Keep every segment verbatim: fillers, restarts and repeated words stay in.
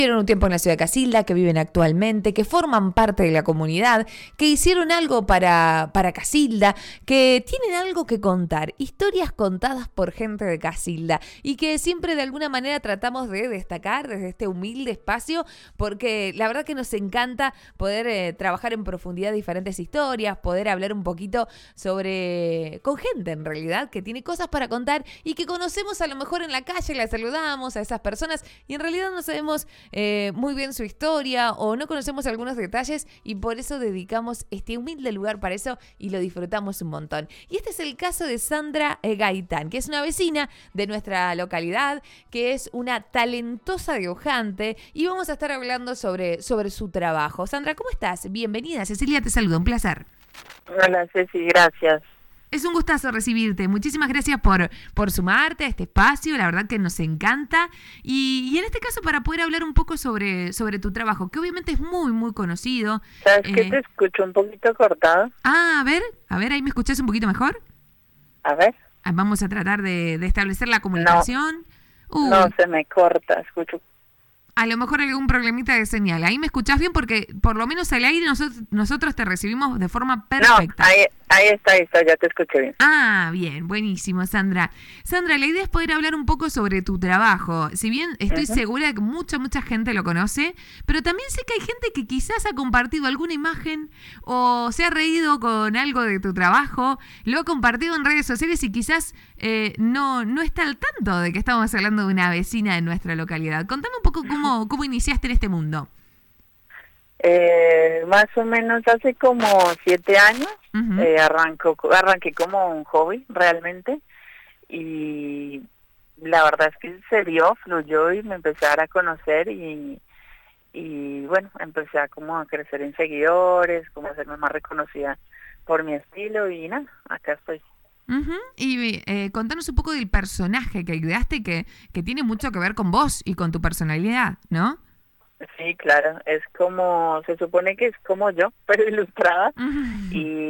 Vivieron un tiempo en la ciudad de Casilda, que viven actualmente, que forman parte de la comunidad, que hicieron algo para, para Casilda, que tienen algo que contar, historias contadas por gente de Casilda y que siempre de alguna manera tratamos de destacar desde este humilde espacio porque la verdad que nos encanta poder eh, trabajar en profundidad diferentes historias, poder hablar un poquito sobre, con gente en realidad que tiene cosas para contar y que conocemos a lo mejor en la calle, la saludamos a esas personas y en realidad no sabemos Eh, muy bien su historia o no conocemos algunos detalles y por eso dedicamos este humilde lugar para eso y lo disfrutamos un montón. Y este es el caso de Sandra eh, Gaitán, que es una vecina de nuestra localidad, que es una talentosa dibujante y vamos a estar hablando sobre, sobre su trabajo. Sandra, ¿cómo estás? Bienvenida, Cecilia te saluda, un placer. Hola Ceci, gracias. Es un gustazo recibirte. Muchísimas gracias por, por sumarte a este espacio. La verdad que nos encanta. Y, y en este caso para poder hablar un poco sobre, sobre tu trabajo, que obviamente es muy, muy conocido. ¿Sabes eh, qué? Te escucho un poquito cortado. Ah, a ver, a ver, ahí me escuchás un poquito mejor. A ver. Vamos a tratar de, de establecer la comunicación. No, Uy, no, se me corta, escucho. a lo mejor algún problemita de señal. Ahí me escuchás bien porque por lo menos al aire nosotros, nosotros te recibimos de forma perfecta. No, ahí, ahí está, ahí está, ya te escuché bien. Ah, bien, buenísimo, Sandra. Sandra, la idea es poder hablar un poco sobre tu trabajo. Si bien estoy uh-huh. segura de que mucha, mucha gente lo conoce, pero también sé que hay gente que quizás ha compartido alguna imagen o se ha reído con algo de tu trabajo, lo ha compartido en redes sociales y quizás eh, no, no está al tanto de que estamos hablando de una vecina de nuestra localidad. Contame un poco cómo, cómo iniciaste en este mundo. Eh, más o menos hace como siete años Uh-huh. eh, arrancó, arranqué como un hobby realmente y la verdad es que se dio, fluyó y me empecé a dar a conocer y, y bueno, empecé a como a crecer en seguidores, como a hacerme más reconocida por mi estilo y nada, acá estoy. Uh-huh. Y eh, contanos un poco del personaje que ideaste que, que tiene mucho que ver con vos y con tu personalidad, ¿no? Sí, claro, es como, se supone que es como yo, pero ilustrada, uh-huh.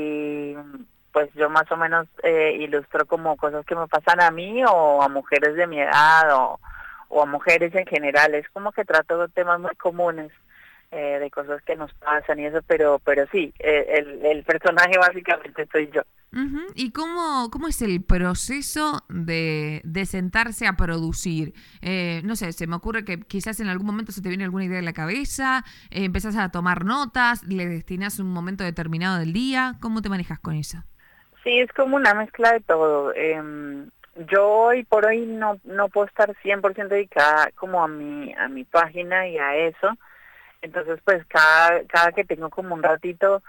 y pues yo más o menos eh, ilustro como cosas que me pasan a mí o a mujeres de mi edad o, o a mujeres en general, es como que trato temas muy comunes eh, de cosas que nos pasan y eso, pero pero sí, eh, el, el personaje básicamente soy yo. Uh-huh. ¿Y cómo, cómo es el proceso de, de sentarse a producir? Eh, no sé, se me ocurre que quizás en algún momento se te viene alguna idea en la cabeza, eh, empezás a tomar notas, le destinás un momento determinado del día. ¿Cómo te manejas con eso? Sí, es como una mezcla de todo. Eh, yo hoy por hoy no no puedo estar cien por ciento dedicada como a mi a mi página y a eso. Entonces, pues cada cada que tengo como un ratito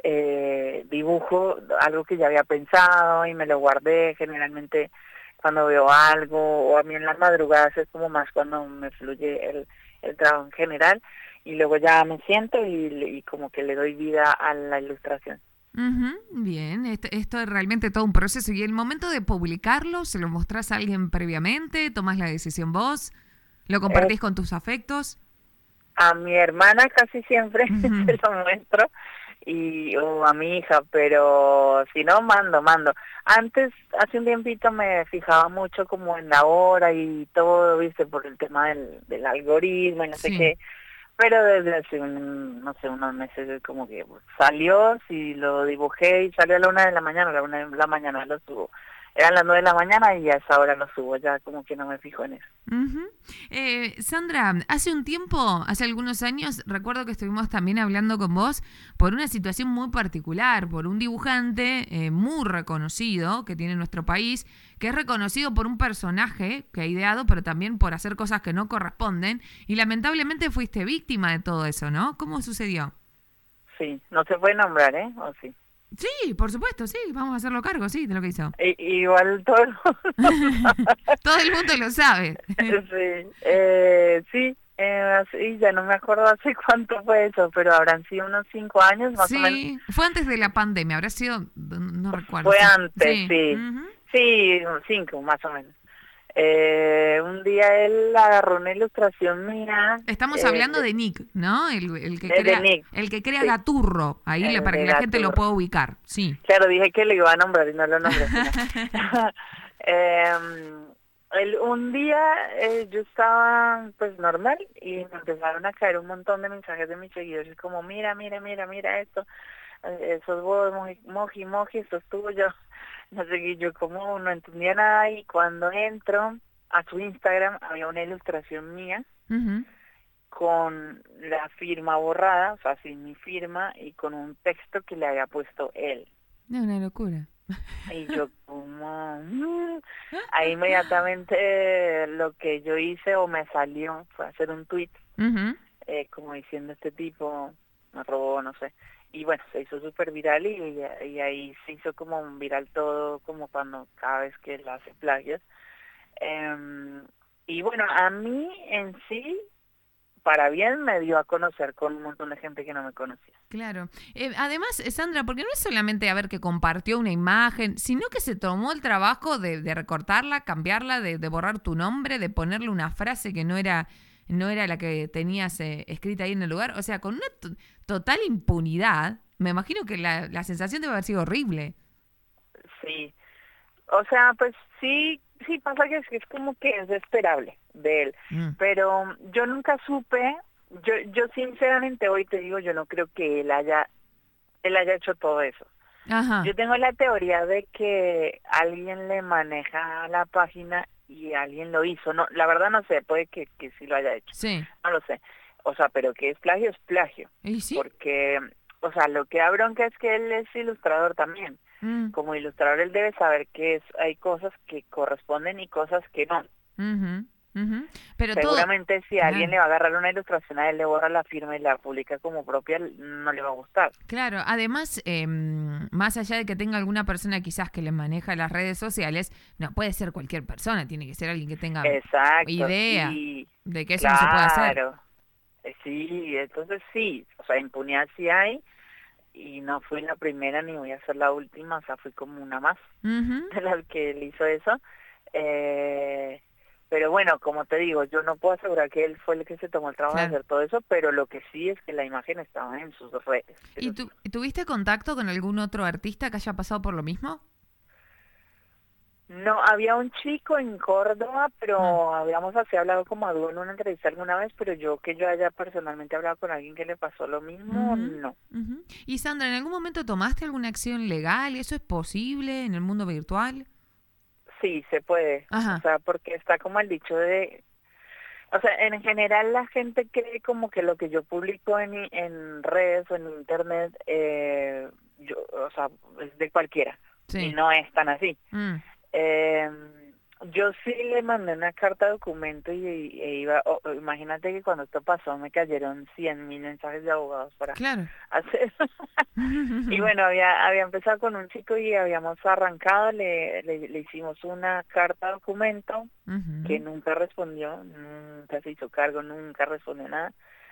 Eh, dibujo algo que ya había pensado y me lo guardé generalmente cuando veo algo o a mí en las madrugadas es como más cuando me fluye el, el trabajo en general y luego ya me siento y, y como que le doy vida a la ilustración. Uh-huh. Bien, esto, esto es realmente todo un proceso y el momento de publicarlo, ¿se lo mostrás a alguien previamente? ¿Tomás la decisión vos? ¿Lo compartís eh, con tus afectos? A mi hermana casi siempre uh-huh. se lo muestro y o a mi hija, pero si no, mando, mando. Antes, hace un tiempito me fijaba mucho como en la hora y todo, viste, por el tema del, del algoritmo y no sé sí. qué, pero desde hace, un, no sé, unos meses como que salió, si lo dibujé y salió a la una de la mañana, a la una de la mañana lo subo. Eran las nueve de la mañana y a esa hora lo subo, ya como que no me fijo en eso. Uh-huh. eh, Sandra, hace un tiempo, hace algunos años, recuerdo que estuvimos también hablando con vos por una situación muy particular, por un dibujante eh, muy reconocido que tiene nuestro país, que es reconocido por un personaje que ha ideado, pero también por hacer cosas que no corresponden, y lamentablemente fuiste víctima de todo eso, ¿no? ¿Cómo sucedió? Sí, no se puede nombrar, ¿eh? ¿O sí? Sí, por supuesto, sí, vamos a hacerlo cargo, sí, de lo que hizo. I, igual todo el mundo todo el mundo lo sabe. Sí, eh, sí, eh, así, ya no me acuerdo hace cuánto fue eso, pero habrán sido unos cinco años más sí, o menos. Sí, fue antes de la pandemia, habrá sido, no recuerdo. Fue sí. antes, sí, sí, uh-huh. sí, cinco más o menos. Eh, un día él agarró una ilustración mía. Estamos eh, hablando de, de Nick, ¿no? El, el que de, crea, de Nick, el que crea sí. Gaturro, ahí le, para que la Gaturro. gente lo pueda ubicar, sí. Claro, dije que le iba a nombrar y no lo nombré. eh, El, un día eh, yo estaba pues normal y me empezaron a caer un montón de mensajes de mis seguidores como mira, mira, mira, mira esto, eh, esos vos, moji, moji, moji, esto es tuyo, no sé qué, yo como no entendía nada y cuando entro a su Instagram había una ilustración mía Uh-huh. con la firma borrada, o sea, sin mi firma y con un texto que le había puesto él. Es una locura. Y yo como, mm, ahí inmediatamente eh, lo que yo hice o me salió fue hacer un tweet Uh-huh. eh, como diciendo este tipo me robó, no sé. Y bueno, se hizo súper viral y, y ahí se hizo como un viral todo, como cuando cada vez que él hace plagios. Eh, y bueno, a mí en sí, para bien, me dio a conocer con un montón de gente que no me conocía. Claro. Eh, además, eh, Sandra, porque no es solamente a ver que compartió una imagen, sino que se tomó el trabajo de, de recortarla, cambiarla, de, de borrar tu nombre, de ponerle una frase que no era, no era la que tenías eh, escrita ahí en el lugar. O sea, con una to- total impunidad, me imagino que la, la sensación debe haber sido horrible. Sí, o sea, pues sí, sí pasa que es, que es como que es esperable de él, Mm. pero yo nunca supe, yo yo sinceramente hoy te digo, yo no creo que él haya él haya hecho todo eso. Ajá. Yo tengo la teoría de que alguien le maneja la página y alguien lo hizo. No, la verdad no sé, puede que, que sí lo haya hecho. Sí. No lo sé. O sea, pero que es plagio, es plagio. ¿Y sí? Porque, o sea, lo que da bronca es que él es ilustrador también. Mm. Como ilustrador él debe saber que es, hay cosas que corresponden y cosas que no. Ujú, ujú. Pero todo... Seguramente si Claro. alguien le va a agarrar una ilustración a él, le borra la firma y la publica como propia, no le va a gustar. Claro, además, eh, más allá de que tenga alguna persona quizás que le maneja las redes sociales, no puede ser cualquier persona, tiene que ser alguien que tenga Exacto. idea Y de que eso no se puede hacer. claro. Eh, Sí, entonces sí, o sea, impunidad sí hay y no fui la primera ni voy a ser la última, o sea, fui como una más Ujú. de las que él hizo eso. Eh, pero bueno, como te digo, yo no puedo asegurar que él fue el que se tomó el trabajo de Claro. hacer todo eso, pero lo que sí es que la imagen estaba en sus redes. ¿Y Eso sí. tú, tuviste contacto con algún otro artista que haya pasado por lo mismo? No, había un chico en Córdoba, Ah. pero habíamos así hablado como a dúo en una entrevista alguna vez, pero yo que yo haya personalmente hablado con alguien que le pasó lo mismo, Ujú, no. ujú. Y Sandra, ¿en algún momento tomaste alguna acción legal? ¿Eso es posible en el mundo virtual? Sí, se puede. Ajá. O sea, porque está como el dicho de... O sea, en general la gente cree como que lo que yo publico en, en redes o en internet, eh, yo, o sea, es de cualquiera. Sí. Y no es tan así. Mm. Eh, yo sí le mandé una carta de documento y, e iba... o- o imagínate que cuando esto pasó me cayeron cien mil mensajes de abogados para Claro. hacer... Y bueno, había había empezado con un chico y habíamos arrancado, le, le, le hicimos una carta documento Ujú. que nunca respondió, nunca se hizo cargo, nunca respondió nada.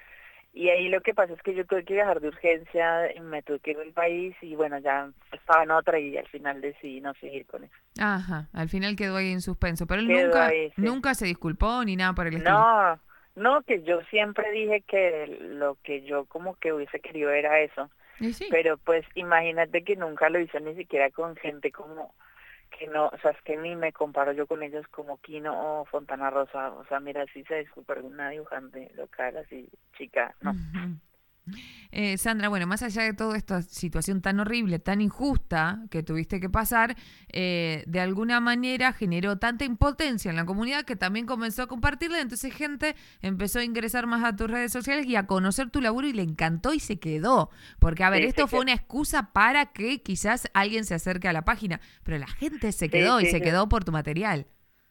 Y ahí lo que pasa es que yo tuve que viajar de urgencia, me tuve que ir del país y bueno, ya estaba en otra y al final decidí no seguir con eso. Ajá, al final quedó ahí en suspenso, pero él Quedó nunca, ahí, sí. nunca se disculpó ni nada por el estilo. No, no, que yo siempre dije que lo que yo como que hubiese querido era eso. Y sí. Pero pues imagínate que nunca lo hizo ni siquiera con gente como que no, o sea, es que ni me comparo yo con ellos como Kino o Fontana Rosa, o sea, mira, si se disculpa una dibujante local así, chica, no. Ujú. Eh, Sandra, bueno, más allá de toda esta situación tan horrible, tan injusta que tuviste que pasar, eh, de alguna manera generó tanta impotencia en la comunidad que también comenzó a compartirla, entonces gente empezó a ingresar más a tus redes sociales y a conocer tu laburo y le encantó y se quedó. Porque, a ver, Sí, esto se fue quedó. una excusa para que quizás alguien se acerque a la página, pero la gente se Sí, quedó y sí, se sí. quedó por tu material.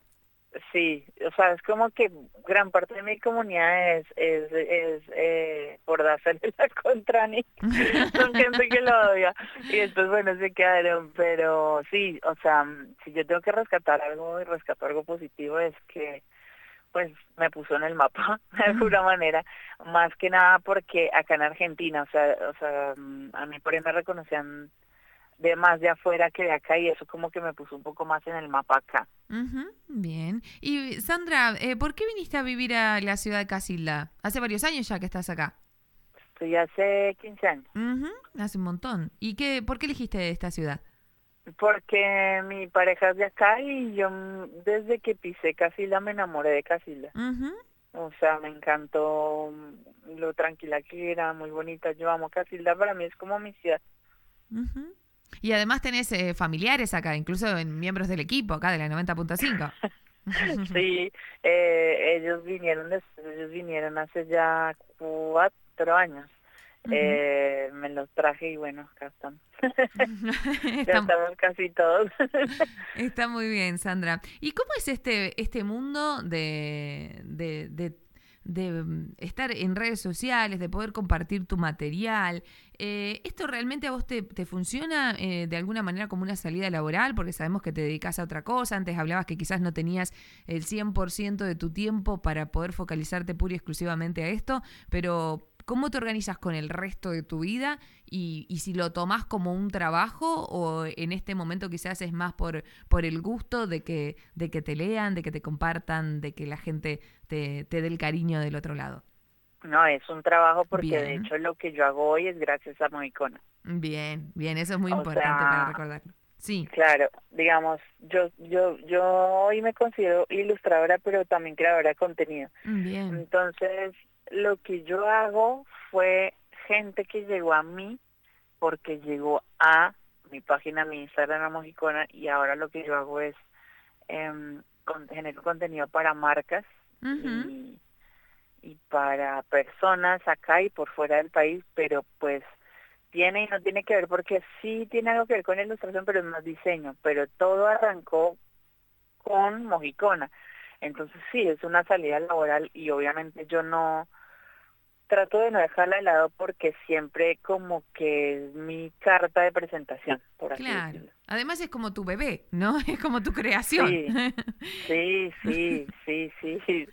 Sí, o sea, es como que gran parte de mi comunidad es, es, es eh, por hacerle la contra mí. Son gente que lo odia. Y después, bueno, se quedaron. Pero sí, o sea, si yo tengo que rescatar algo y rescatar algo positivo es que, pues, me puso en el mapa, de alguna manera. Más que nada porque acá en Argentina, o sea, o sea, a mí por ahí me reconocían de más de afuera que de acá y eso como que me puso un poco más en el mapa acá. Ujú, bien. Y Sandra, eh, ¿por qué viniste a vivir a la ciudad de Casilda? Hace varios años ya que estás acá. Estoy hace quince años. Ujú, hace un montón. ¿Y qué, por qué elegiste esta ciudad? Porque mi pareja es de acá y yo mm, desde que pisé Casilda me enamoré de Casilda. Ujú, O sea, me encantó mm, lo tranquila que era, muy bonita. Yo amo Casilda, para mí es como mi ciudad. ujú. Y además tenés eh, familiares acá, incluso en miembros del equipo acá de la noventa punto cinco. Sí, eh, ellos vinieron después, ellos vinieron hace ya cuatro años. Ujú. Eh, me los traje y bueno, acá están. Ya Está, estamos casi todos. está muy bien, Sandra. ¿Y cómo es este, este mundo de, de, de, de, mm, estar en redes sociales, de poder compartir tu material? Eh, ¿Esto realmente a vos te, te funciona eh, de alguna manera como una salida laboral? Porque sabemos que te dedicas a otra cosa. Antes hablabas que quizás no tenías el cien por ciento de tu tiempo para poder focalizarte pura y exclusivamente a esto, pero ¿cómo te organizas con el resto de tu vida? Y, y si lo tomás como un trabajo o en este momento quizás es más por, por el gusto de que, de que te lean, de que te compartan, de que la gente te, te dé el cariño del otro lado. No, es un trabajo porque de Bien, hecho lo que yo hago hoy es gracias a Mohicona. bien, bien, eso es muy O importante para sea, recordarlo. Sí, claro, digamos, yo yo yo hoy me considero ilustradora, pero también creadora de contenido. bien. Entonces, lo que yo hago fue gente que llegó a mí porque llegó a mi página, mi Instagram, a Mohicona, y ahora lo que yo hago es em, con, genero contenido para marcas Ujú. y, y para personas acá y por fuera del país, pero pues tiene y no tiene que ver porque sí tiene algo que ver con ilustración, pero es más diseño, pero todo arrancó con Mohicona. Entonces sí, es una salida laboral y obviamente yo no trato de no dejarla de lado porque siempre como que es mi carta de presentación, por así Claro. decirlo. Además es como tu bebé, ¿no? Es como tu creación. Sí, sí, sí, sí, sí.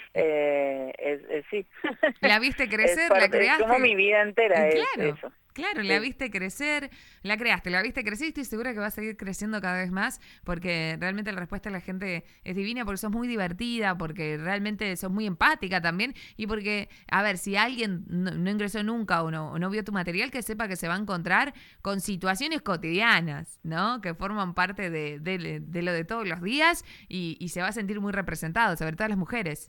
Eh, es, es- sí. La viste Es crecer, la parte, es como mi creaste. vida Eh, entera, es Claro, eso. claro, la Sí, viste crecer, la creaste, la viste crecer y estoy segura que va a seguir creciendo cada vez más porque realmente la respuesta de la gente es divina, porque sos muy divertida, porque realmente sos muy empática también y porque, a ver, si alguien no, no ingresó nunca o no, o no vio tu material, que sepa que se va a encontrar con situaciones cotidianas, ¿no? Que forman parte de, de- de lo de todos los días y, y se va a sentir muy representado, sobre todo las mujeres.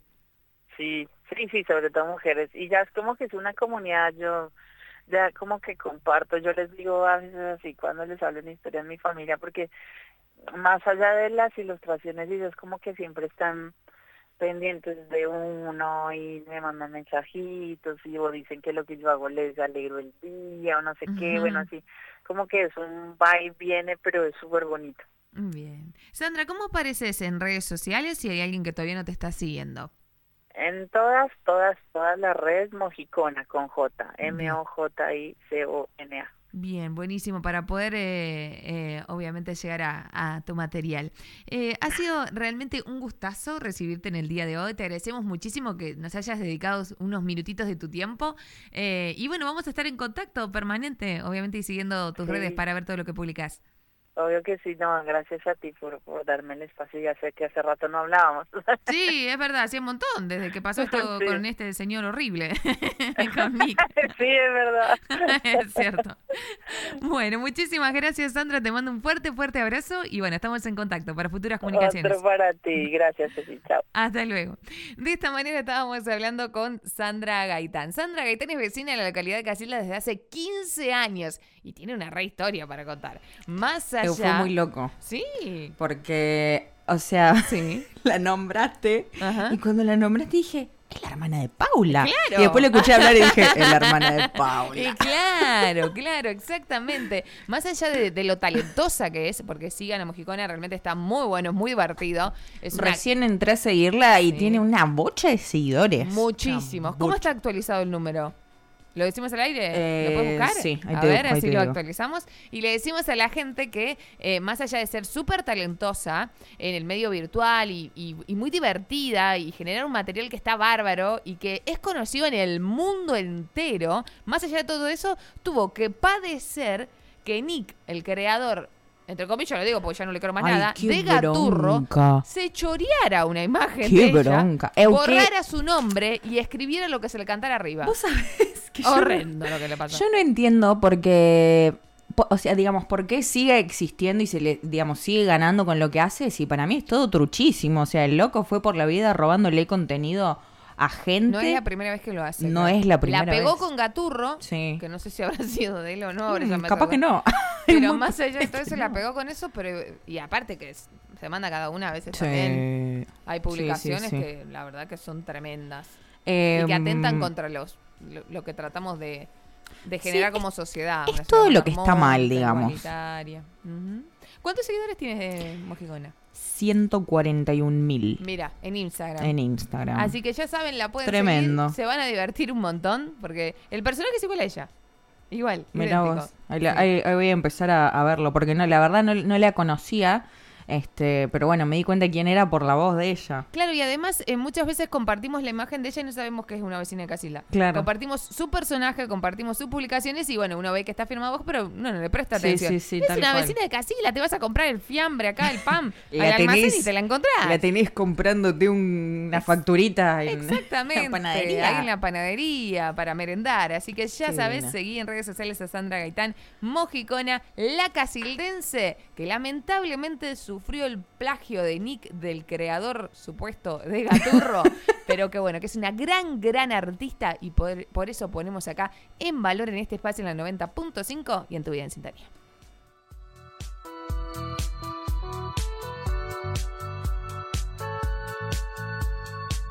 sí, sí, sí, sobre todo mujeres. Y ya es como que es una comunidad, yo ya como que comparto, yo les digo a veces así cuando les hablo una historia en mi familia, porque más allá de las ilustraciones, ellos como que siempre están pendientes de uno y me mandan mensajitos y o dicen que lo que yo hago les alegro el día o no sé qué, bueno, Ujú. así como que es un va y viene, pero es súper bonito. Bien. Sandra, ¿cómo apareces en redes sociales si hay alguien que todavía no te está siguiendo? En todas, todas, todas las redes Mohicona con J, Bien. M O J I C O N A. Bien, buenísimo, para poder eh, eh, obviamente llegar a, a tu material. Eh, ha sido realmente un gustazo recibirte en el día de hoy. Te agradecemos muchísimo que nos hayas dedicado unos minutitos de tu tiempo. Eh, y bueno, vamos a estar en contacto permanente, obviamente, y siguiendo tus redes Sí, para ver todo lo que publicas. obvio que sí, no, gracias a ti por, por darme el espacio, ya sé que hace rato no hablábamos. Sí, es verdad, hacía un montón desde que pasó esto Sí, con este señor horrible, con Nick. sí, es verdad. Es cierto. Bueno, muchísimas gracias, Sandra. Te mando un fuerte, fuerte abrazo y bueno, estamos en contacto para futuras Otro comunicaciones. para ti, gracias, Ceci, chao. Hasta luego. De esta manera estábamos hablando con Sandra Gaitán. Sandra Gaitán es vecina de la localidad de Casilda desde hace quince años y tiene una re historia para contar. Más Eh, allá... Fue muy loco. Sí, Porque, o sea, sí. la nombraste. Ajá. Y cuando la nombraste dije, es la hermana de Paula. Claro. Y después le escuché hablar y dije, es la hermana de Y Paula. claro, claro, exactamente. Más allá de, de lo talentosa que es, porque sigan a Mojicona, realmente está muy bueno, muy divertido. Es una- Recién entré a seguirla y Sí. tiene una bocha de seguidores. muchísimos. Una ¿Cómo bocha. está actualizado el número? ¿Lo decimos al aire? Eh, ¿Lo puedes buscar? sí, ahí a te ver, busco, ahí así te lo digo. actualizamos. Y le decimos a la gente que, eh, más allá de ser súper talentosa en el medio virtual y, y- y muy divertida y generar un material que está bárbaro y que es conocido en el mundo entero, más allá de todo eso, tuvo que padecer que Nick, el creador, entre comillas lo digo porque ya no le creo más Ay, nada, qué de Gaturro, bronca. se choreara una imagen Qué de ella, bronca. Eu, qué- borrara su nombre y escribiera lo que se le cantara arriba. Vos sabés que yo, Horrendo lo que le pasó. yo no entiendo porque po- o sea, digamos, ¿por qué sigue existiendo y se le, digamos, sigue ganando con lo que hace? Si para mí es todo truchísimo. O sea, el loco fue por la vida robándole contenido a gente. No es la primera vez que lo hace. No claro. es la primera La pegó vez. con Gaturro, Sí. que no sé si habrá sido de él o no. Ahora Mm, ya me capaz acuerdo. que no. Pero más allá de todo eso, la pegó con eso, pero y aparte que es- se manda cada una a veces también. Sí. Hay publicaciones Sí, sí, sí. que la verdad que son tremendas. Eh, y que atentan contra los lo, lo que tratamos de, de generar Sí, como sociedad. es una todo sociedad lo que está mal, armónica, digamos. igualitaria. Ujú. ¿Cuántos seguidores tienes de Mojigona? ciento cuarenta y un mil Mira, en Instagram. en Instagram. Así que ya saben, la pueden Tremendo. seguir. Se van a divertir un montón porque el personaje es igual a ella. Igual, Mirá idéntico. vos. Ahí, la- Sí. ahí- ahí voy a empezar a, a verlo, porque no, la verdad no, no la conocía, este, pero bueno, me di cuenta quién era por la voz de ella. Claro, y además eh, muchas veces compartimos la imagen de ella y no sabemos que es una vecina de Casilda. Claro. Compartimos su personaje, compartimos sus publicaciones y bueno, uno ve que está firmado vos, pero no, no le presta Sí, atención. sí, sí, es tal una cual. vecina de Casilda, te vas a comprar el fiambre acá, el pan, La al almacén tenés- y te la encontrás. La tenés comprándote un- una facturita en Exactamente, la panadería. ahí en la panadería para merendar. Así que ya Qué sabes, divina. seguí en redes sociales a Sandra Gaitán, Mojicona, la casildense, que lamentablemente sufrió el plagio de Nick del creador supuesto de Gaturro, pero que bueno, que es una gran, gran artista y por, por eso ponemos acá en valor en este espacio en la noventa punto cinco y en tu vida en sintonía.